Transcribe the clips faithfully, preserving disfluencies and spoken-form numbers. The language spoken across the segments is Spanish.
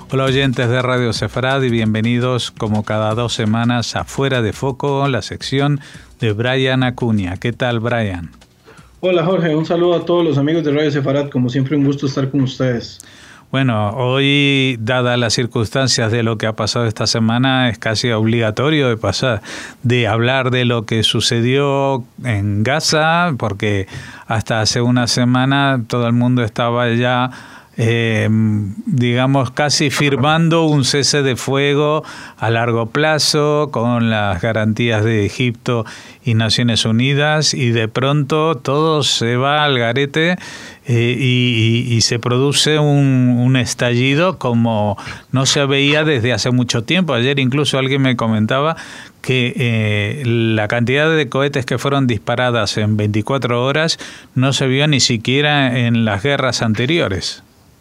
Hola oyentes de Radio Sefarad y bienvenidos como cada dos semanas a Fuera de Foco, la sección de Brian Acuña. ¿Qué tal, Brian? Hola Jorge, un saludo a todos los amigos de Radio Sefarad, como siempre un gusto estar con ustedes. Bueno, hoy, dadas las circunstancias de lo que ha pasado esta semana, es casi obligatorio de pasar, de hablar de lo que sucedió en Gaza, porque hasta hace una semana todo el mundo estaba ya, eh, digamos, casi firmando un cese de fuego a largo plazo con las garantías de Egipto y Naciones Unidas, y de pronto todo se va al garete. Eh, y, y, y se produce un, un estallido como no se veía desde hace mucho tiempo. Ayer incluso alguien me comentaba que eh, la cantidad de cohetes que fueron disparadas en veinticuatro horas no se vio ni siquiera en las guerras anteriores.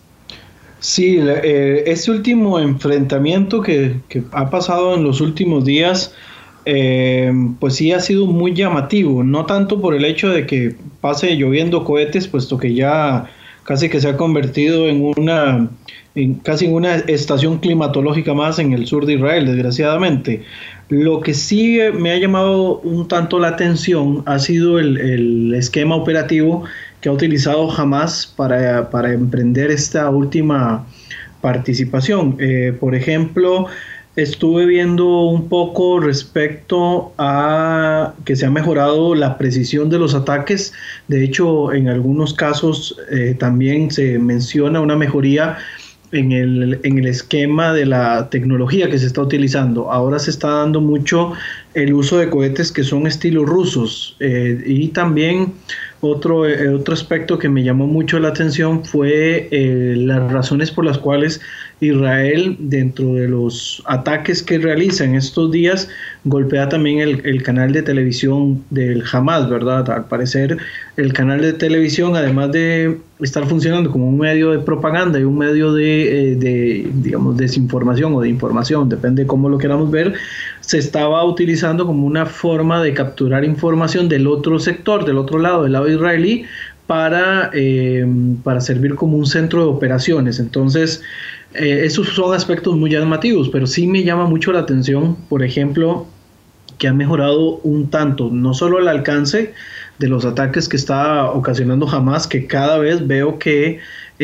Sí, eh, este último enfrentamiento que, que ha pasado en los últimos días, Eh, pues sí ha sido muy llamativo, no tanto por el hecho de que pase lloviendo cohetes, puesto que ya casi que se ha convertido en una, en casi en una estación climatológica más en el sur de Israel, desgraciadamente. Lo que sí me ha llamado un tanto la atención ha sido el, el esquema operativo que ha utilizado Hamas para, para emprender esta última participación. Eh, por ejemplo, estuve viendo un poco respecto a que se ha mejorado la precisión de los ataques. De hecho, en algunos casos eh, también se menciona una mejoría en el, en el esquema de la tecnología que se está utilizando. Ahora se está dando mucho el uso de cohetes que son estilo rusos. Eh, y también otro, eh, otro aspecto que me llamó mucho la atención fue eh, las razones por las cuales Israel, dentro de los ataques que realiza en estos días, golpea también el, el canal de televisión del Hamas, ¿verdad? Al parecer, el canal de televisión, además de estar funcionando como un medio de propaganda y un medio de, de digamos, desinformación o de información, depende de cómo lo queramos ver, se estaba utilizando como una forma de capturar información del otro sector, del otro lado, del lado israelí, para, eh, para servir como un centro de operaciones. Entonces, eh, esos son aspectos muy llamativos, pero sí me llama mucho la atención, por ejemplo, que ha mejorado un tanto, no solo el alcance de los ataques que está ocasionando Hamas, que cada vez veo que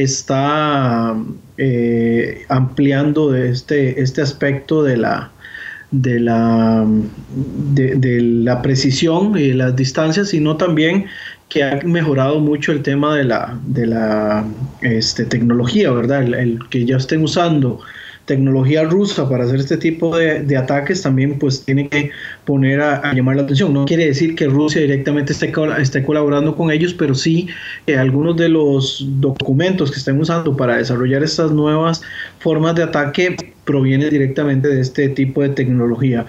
está eh, ampliando este, este aspecto de la de la de, de la precisión y las distancias, sino también que ha mejorado mucho el tema de la de la este, tecnología, ¿verdad? El, el que ya estén usando tecnología rusa para hacer este tipo de, de ataques también pues tiene que poner a, a llamar la atención. No quiere decir que Rusia directamente esté, esté colaborando con ellos, pero sí que algunos de los documentos que están usando para desarrollar estas nuevas formas de ataque provienen directamente de este tipo de tecnología.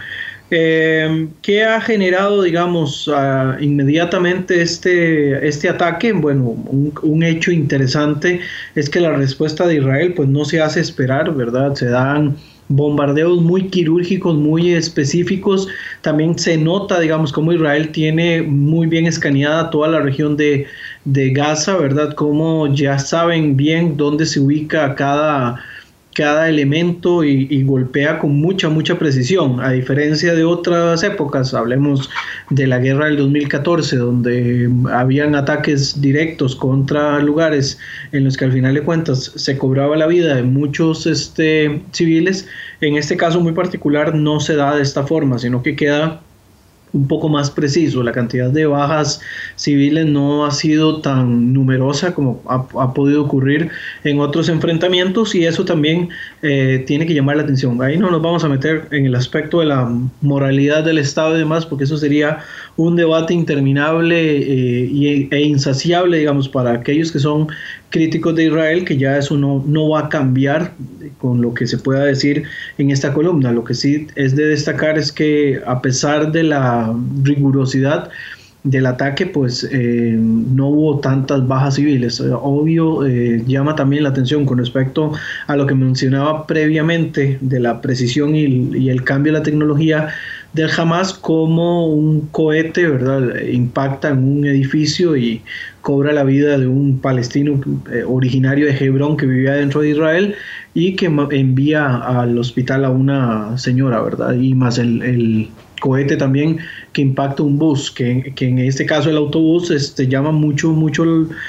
Eh, ¿Qué ha generado, digamos, uh, inmediatamente este, este ataque? Bueno, un, un hecho interesante es que la respuesta de Israel pues no se hace esperar, ¿verdad? Se dan bombardeos muy quirúrgicos, muy específicos. También se nota, digamos, cómo Israel tiene muy bien escaneada toda la región de, de Gaza, ¿verdad? Cómo ya saben bien dónde se ubica cada cada elemento y, y golpea con mucha, mucha precisión, a diferencia de otras épocas. Hablemos de la guerra del dos mil catorce, donde habían ataques directos contra lugares en los que al final de cuentas se cobraba la vida de muchos este, civiles. En este caso muy particular no se da de esta forma, sino que queda un poco más preciso. La cantidad de bajas civiles no ha sido tan numerosa como ha, ha podido ocurrir en otros enfrentamientos, y eso también eh, tiene que llamar la atención. Ahí no nos vamos a meter en el aspecto de la moralidad del Estado y demás, porque eso sería un debate interminable eh, y, e insaciable, digamos, para aquellos que son críticos de Israel, que ya eso no, no va a cambiar con lo que se pueda decir en esta columna. Lo que sí es de destacar es que, a pesar de la rigurosidad del ataque, pues eh, no hubo tantas bajas civiles. Obvio, eh, llama también la atención con respecto a lo que mencionaba previamente de la precisión y, y el cambio de la tecnología. del Hamas, como un cohete, ¿verdad?, impacta en un edificio y cobra la vida de un palestino eh, originario de Hebrón que vivía dentro de Israel y que envía al hospital a una señora, ¿verdad? Y más el, el cohete también que impacta un bus, que, que en este caso el autobús este, llama mucho, mucho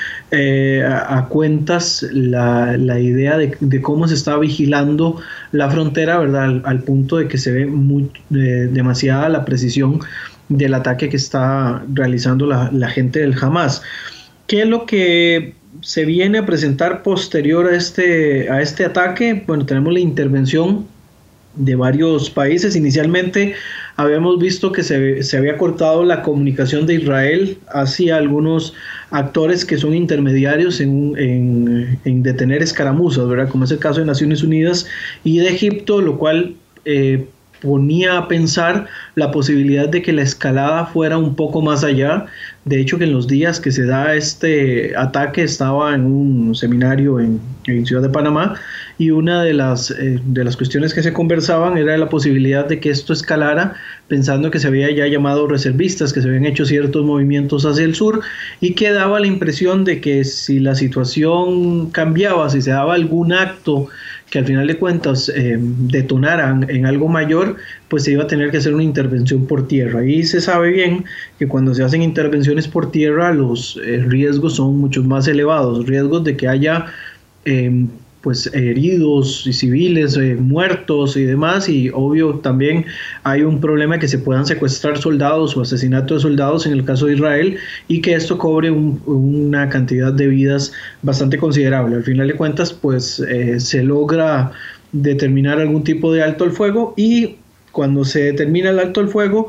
eh, a, a cuentas la, la idea de, de cómo se está vigilando la frontera, ¿verdad? Al, al punto de que se ve muy, eh, demasiada la precisión del ataque que está realizando la, la gente del Hamas. ¿Qué es lo que se viene a presentar posterior a este, a este ataque? Bueno, tenemos la intervención de varios países. Inicialmente habíamos visto que se, se había cortado la comunicación de Israel hacia algunos actores que son intermediarios en, en, en detener escaramuzas, ¿verdad?, como es el caso de Naciones Unidas y de Egipto, lo cual eh, ponía a pensar la posibilidad de que la escalada fuera un poco más allá. De hecho, que en los días que se da este ataque estaba en un seminario en, en Ciudad de Panamá, y una de las, eh, de las cuestiones que se conversaban era la posibilidad de que esto escalara, pensando que se había ya llamado reservistas, que se habían hecho ciertos movimientos hacia el sur, y que daba la impresión de que si la situación cambiaba, si se daba algún acto que al final de cuentas eh, detonaran en algo mayor, pues se iba a tener que hacer una intervención por tierra. Y se sabe bien que cuando se hacen intervenciones por tierra, los eh, riesgos son mucho más elevados, riesgos de que haya eh, pues heridos y civiles, eh, muertos y demás, y obvio también hay un problema que se puedan secuestrar soldados o asesinato de soldados en el caso de Israel, y que esto cobre un, una cantidad de vidas bastante considerable. Al final de cuentas, pues eh, se logra determinar algún tipo de alto al fuego, y cuando se determina el alto al fuego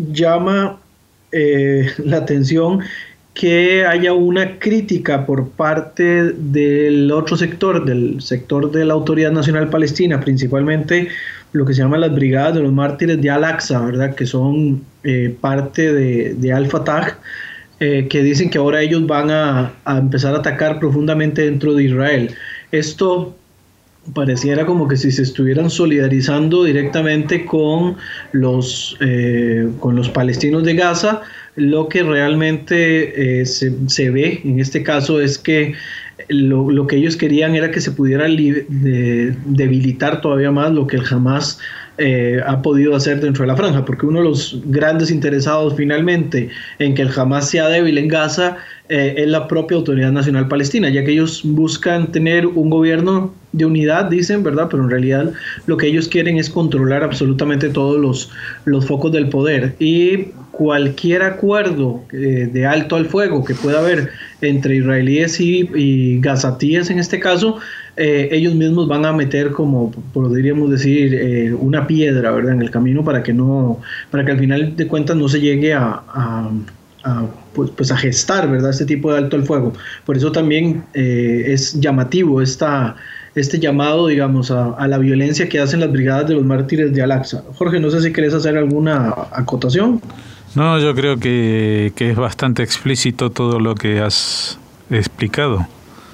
llama eh, la atención que haya una crítica por parte del otro sector, del sector de la Autoridad Nacional Palestina, principalmente lo que se llama las Brigadas de los Mártires de Al-Aqsa, ¿verdad?, que son eh, parte de, de Al-Fatah, eh, que dicen que ahora ellos van a, a empezar a atacar profundamente dentro de Israel. Esto pareciera como que si se estuvieran solidarizando directamente con los, eh, con los palestinos de Gaza. Lo que realmente eh, se, se ve en este caso es que lo, lo que ellos querían era que se pudiera li, de, debilitar todavía más lo que el Hamas eh, ha podido hacer dentro de la franja, porque uno de los grandes interesados finalmente en que el Hamas sea débil en Gaza eh, es la propia Autoridad Nacional Palestina, ya que ellos buscan tener un gobierno de unidad, dicen, ¿verdad? Pero en realidad lo que ellos quieren es controlar absolutamente todos los, los focos del poder, y cualquier acuerdo eh, de alto al fuego que pueda haber entre israelíes y, y gazatíes en este caso, eh, ellos mismos van a meter, como podríamos decir, eh, una piedra, ¿verdad?, en el camino para que no, para que al final de cuentas no se llegue a, a, a pues, pues a gestar, ¿verdad?, este tipo de alto al fuego. Por eso también eh, es llamativo esta este llamado, digamos, a, a la violencia que hacen las Brigadas de los Mártires de Al-Aqsa. Jorge, no sé si querés hacer alguna acotación. No, yo creo que, que es bastante explícito todo lo que has explicado.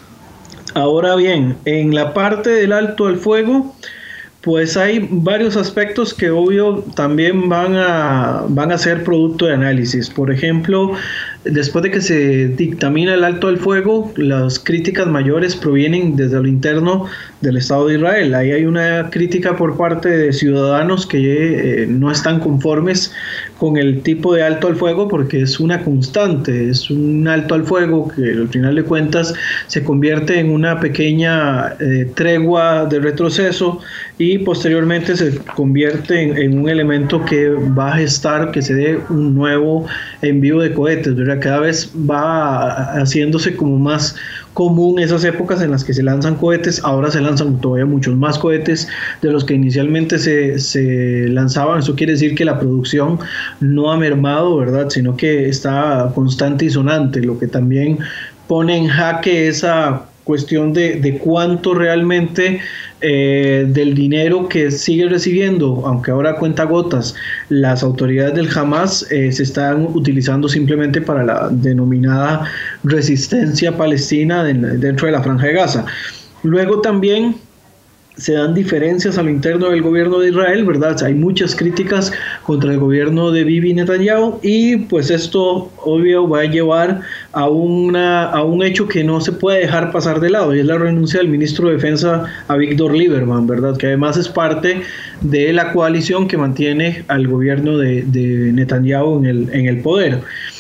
Ahora bien, en la parte del alto al fuego, pues hay varios aspectos que obvio también van a, van a ser producto de análisis. Por ejemplo, después de que se dictamina el alto al fuego, las críticas mayores provienen desde lo interno del Estado de Israel. Ahí hay una crítica por parte de ciudadanos que eh, no están conformes con el tipo de alto al fuego, porque es una constante, es un alto al fuego que al final de cuentas se convierte en una pequeña eh, tregua de retroceso, y posteriormente se convierte en, en un elemento que va a gestar que se dé un nuevo envío de cohetes, ¿verdad? Cada vez va haciéndose como más común esas épocas en las que se lanzan cohetes. Ahora se lanzan todavía muchos más cohetes de los que inicialmente se, se lanzaban. Eso quiere decir que la producción no ha mermado, ¿verdad?, sino que está constante y sonante, lo que también pone en jaque esa cuestión de, de cuánto realmente eh, del dinero que sigue recibiendo, aunque ahora a cuentagotas, las autoridades del Hamas eh, se están utilizando simplemente para la denominada resistencia palestina de, dentro de la Franja de Gaza. Luego también se dan diferencias a lo interno del gobierno de Israel, ¿verdad? Hay muchas críticas contra el gobierno de Bibi Netanyahu y pues esto obvio va a llevar a, una, a un hecho que no se puede dejar pasar de lado y es la renuncia del ministro de Defensa Avigdor Lieberman, ¿verdad? Que además es parte de la coalición que mantiene al gobierno de, de Netanyahu en el, en el poder.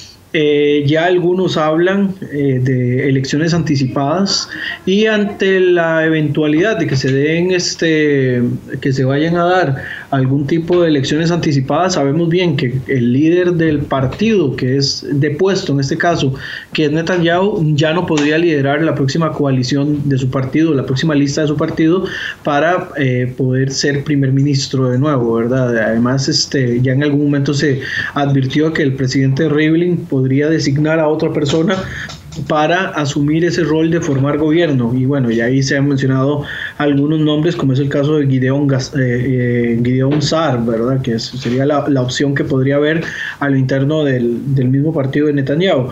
Eh, ya algunos hablan eh, de elecciones anticipadas y ante la eventualidad de que se den este que se vayan a dar algún tipo de elecciones anticipadas, sabemos bien que el líder del partido que es depuesto en este caso, que es Netanyahu, ya no podría liderar la próxima coalición de su partido, la próxima lista de su partido para eh, poder ser primer ministro de nuevo, ¿verdad? Además, este ya en algún momento se advirtió que el presidente Rivlin podría designar a otra persona para asumir ese rol de formar gobierno y bueno, y ahí se han mencionado algunos nombres como es el caso de Gideon, eh, eh, Gideon Saar, ¿verdad? Que es, sería la, la opción que podría haber a lo interno del, del mismo partido de Netanyahu.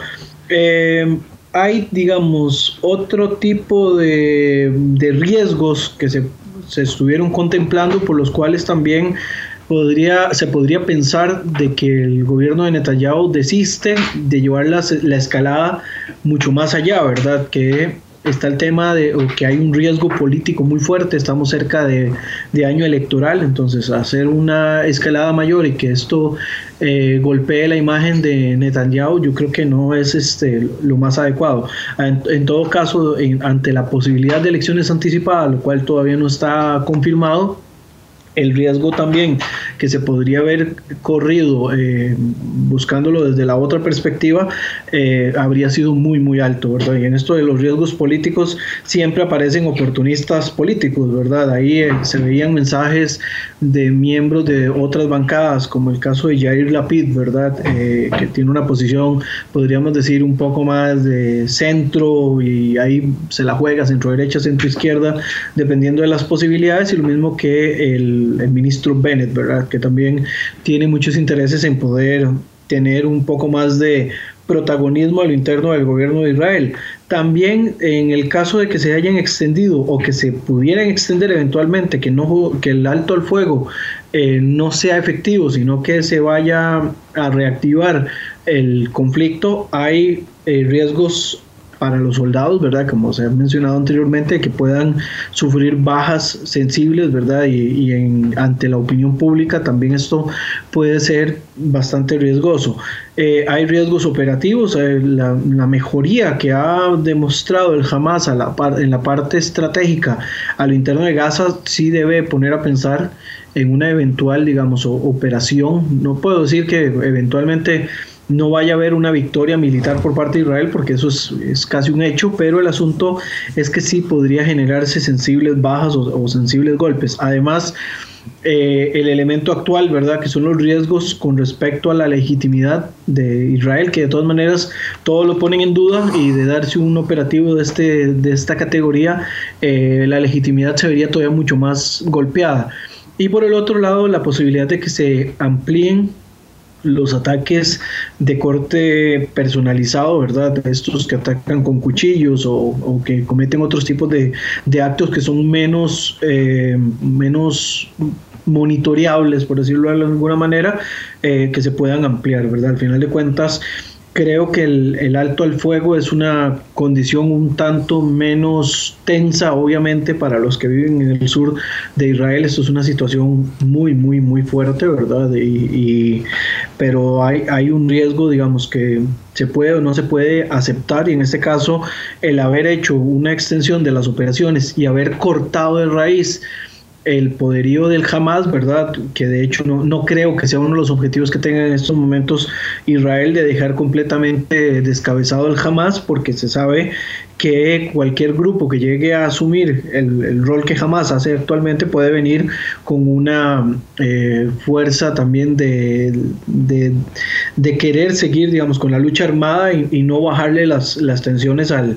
Eh, hay, digamos, otro tipo de, de riesgos que se, se estuvieron contemplando por los cuales también Podría, se podría pensar de que el gobierno de Netanyahu desiste de llevar la, la escalada mucho más allá, ¿verdad? Que está el tema de que hay un riesgo político muy fuerte, estamos cerca de, de año electoral, entonces hacer una escalada mayor y que esto eh, golpee la imagen de Netanyahu, yo creo que no es este, lo más adecuado. En, en todo caso, en, ante la posibilidad de elecciones anticipadas, lo cual todavía no está confirmado, el riesgo también que se podría haber corrido eh, buscándolo desde la otra perspectiva eh, habría sido muy muy alto, ¿verdad? Y en esto de los riesgos políticos siempre aparecen oportunistas políticos, ¿verdad? Ahí eh, se veían mensajes de miembros de otras bancadas como el caso de Yair Lapid, ¿verdad? Eh, que tiene una posición, podríamos decir, un poco más de centro y ahí se la juega centro derecha, centro izquierda, dependiendo de las posibilidades, y lo mismo que el el ministro Bennett, ¿verdad? Que también tiene muchos intereses en poder tener un poco más de protagonismo a lo interno del gobierno de Israel. También en el caso de que se hayan extendido o que se pudieran extender eventualmente, que, no, que el alto al fuego eh, no sea efectivo, sino que se vaya a reactivar el conflicto, hay eh, riesgos para los soldados, ¿verdad? Como se ha mencionado anteriormente, que puedan sufrir bajas sensibles, ¿verdad? Y, y en, ante la opinión pública también esto puede ser bastante riesgoso. Eh, hay riesgos operativos, eh, la, la mejoría que ha demostrado el Hamas a la par, en la parte estratégica a lo interno de Gaza sí debe poner a pensar en una eventual, digamos, operación. No puedo decir que eventualmente no vaya a haber una victoria militar por parte de Israel, porque eso es, es casi un hecho, pero el asunto es que sí podría generarse sensibles bajas o, o sensibles golpes. Además, eh, el elemento actual, ¿verdad?, que son los riesgos con respecto a la legitimidad de Israel, que de todas maneras todos lo ponen en duda, y de darse un operativo de, este, de esta categoría, eh, la legitimidad se vería todavía mucho más golpeada. Y por el otro lado, la posibilidad de que se amplíen los ataques de corte personalizado, ¿verdad? Estos que atacan con cuchillos o, o que cometen otros tipos de, de actos que son menos, eh, menos monitoreables, por decirlo de alguna manera, eh, que se puedan ampliar, ¿verdad? Al final de cuentas, creo que el, el alto al fuego es una condición un tanto menos tensa, obviamente, para los que viven en el sur de Israel. Esto es una situación muy, muy, muy fuerte, ¿verdad? Y, y, pero hay, hay un riesgo, digamos, que se puede o no se puede aceptar, y en este caso, el haber hecho una extensión de las operaciones y haber cortado de raíz el poderío del Hamas, ¿verdad? Que de hecho no, no creo que sea uno de los objetivos que tenga en estos momentos Israel, de dejar completamente descabezado el Hamas, porque se sabe que cualquier grupo que llegue a asumir el, el rol que Hamas hace actualmente puede venir con una eh, fuerza también de, de, de querer seguir, digamos, con la lucha armada y, y no bajarle las, las tensiones al,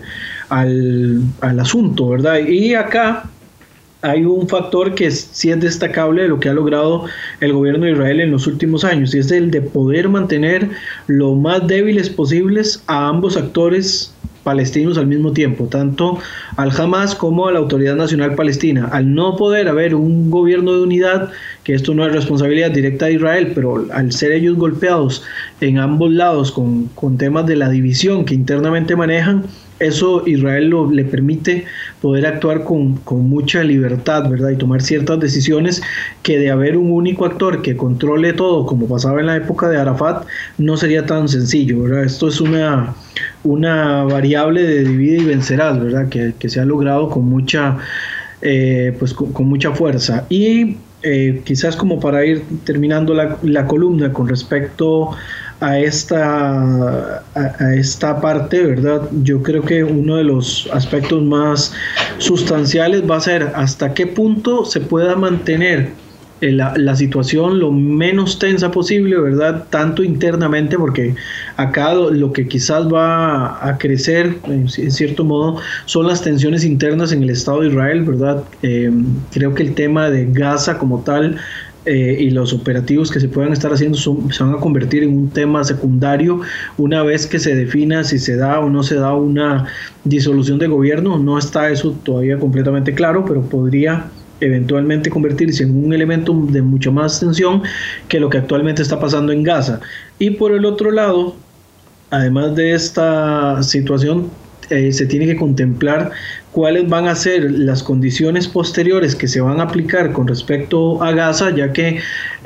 al, al asunto, ¿verdad? Y acá hay un factor que es, sí es destacable de lo que ha logrado el gobierno de Israel en los últimos años, y es el de poder mantener lo más débiles posibles a ambos actores palestinos al mismo tiempo, tanto al Hamas como a la Autoridad Nacional Palestina. Al no poder haber un gobierno de unidad, que esto no es responsabilidad directa de Israel, pero al ser ellos golpeados en ambos lados con, con temas de la división que internamente manejan, eso Israel lo, le permite poder actuar con, con mucha libertad, ¿verdad? Y tomar ciertas decisiones que de haber un único actor que controle todo, como pasaba en la época de Arafat, no sería tan sencillo, ¿verdad? Esto es una, una variable de divide y vencerás, ¿verdad? Que, que se ha logrado con mucha, eh, pues con, con mucha fuerza. Y eh, quizás como para ir terminando la, la columna con respecto a esta, a, a esta parte, ¿verdad? Yo creo que uno de los aspectos más sustanciales va a ser hasta qué punto se pueda mantener la, la situación lo menos tensa posible, ¿verdad? Tanto internamente, porque acá lo, lo que quizás va a crecer, en, en cierto modo, son las tensiones internas en el Estado de Israel, ¿verdad? Eh, creo que el tema de Gaza como tal, Eh, y los operativos que se puedan estar haciendo son, se van a convertir en un tema secundario una vez que se defina si se da o no se da una disolución de gobierno. No está eso todavía completamente claro, pero podría eventualmente convertirse en un elemento de mucha más tensión que lo que actualmente está pasando en Gaza. Y por el otro lado, además de esta situación, eh, se tiene que contemplar cuáles van a ser las condiciones posteriores que se van a aplicar con respecto a Gaza, ya que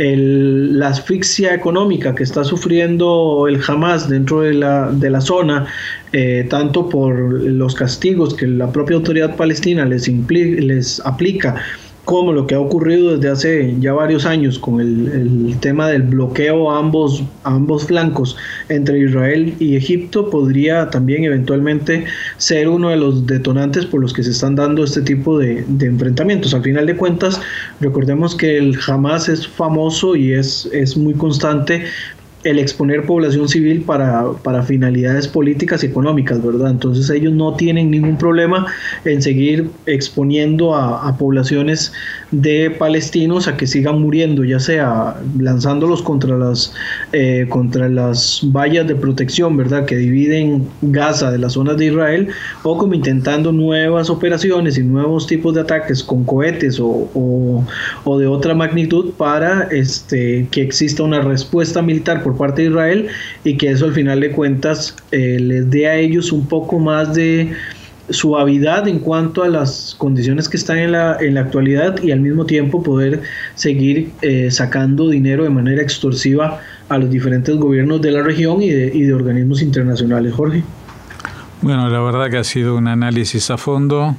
el, la asfixia económica que está sufriendo el Hamas dentro de la, de la zona, eh, tanto por los castigos que la propia autoridad palestina les, impli, les aplica, como lo que ha ocurrido desde hace ya varios años con el, el tema del bloqueo a ambos, a ambos flancos entre Israel y Egipto, podría también eventualmente ser uno de los detonantes por los que se están dando este tipo de, de enfrentamientos. Al final de cuentas, recordemos que el Hamas es famoso y es, es muy constante el exponer población civil para, para finalidades políticas y económicas, ¿verdad? Entonces ellos no tienen ningún problema en seguir exponiendo a, a poblaciones de palestinos a que sigan muriendo, ya sea lanzándolos contra las, eh, contra las vallas de protección, ¿verdad?, que dividen Gaza de las zonas de Israel, o como intentando nuevas operaciones y nuevos tipos de ataques con cohetes o, o, o de otra magnitud para este, que exista una respuesta militar por parte de Israel y que eso al final de cuentas eh, les dé a ellos un poco más de suavidad en cuanto a las condiciones que están en la, en la actualidad, y al mismo tiempo poder seguir eh, sacando dinero de manera extorsiva a los diferentes gobiernos de la región y de, y de organismos internacionales. Jorge. Bueno, la verdad que ha sido un análisis a fondo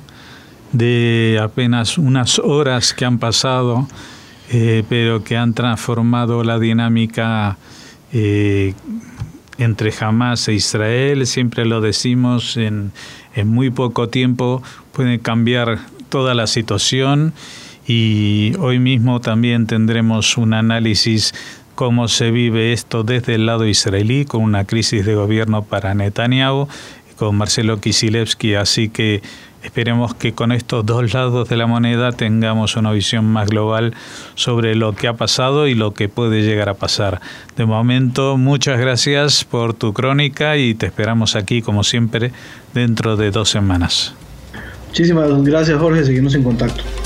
de apenas unas horas que han pasado, eh, pero que han transformado la dinámica Eh, entre Hamas e Israel. Siempre lo decimos, en, en muy poco tiempo puede cambiar toda la situación, y hoy mismo también tendremos un análisis cómo se vive esto desde el lado israelí, con una crisis de gobierno para Netanyahu, con Marcelo Kisilevsky, así que esperemos que con estos dos lados de la moneda tengamos una visión más global sobre lo que ha pasado y lo que puede llegar a pasar. De momento, muchas gracias por tu crónica y te esperamos aquí, como siempre, dentro de dos semanas. Muchísimas gracias, Jorge. Seguimos en contacto.